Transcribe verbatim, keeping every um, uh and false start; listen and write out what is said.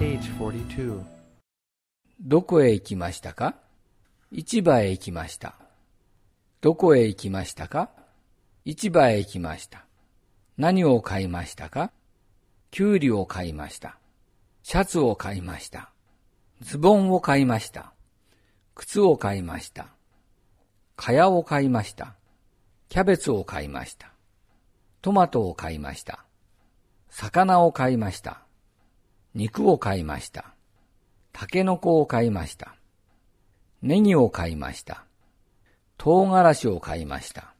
Page forty-two. どこへ行きましたか？市場へ行きました。どこへ行きましたか？市場へ行きました。何を買いましたか？きゅうりを買いました。シャツを買いました。ズボンを買いました。靴を買いました。蚊帳を買いました。キャベツを買いました。トマトを買いました。魚を買いました。肉を買いました。タケノコを買いました。ネギを買いました。唐辛子を買いました。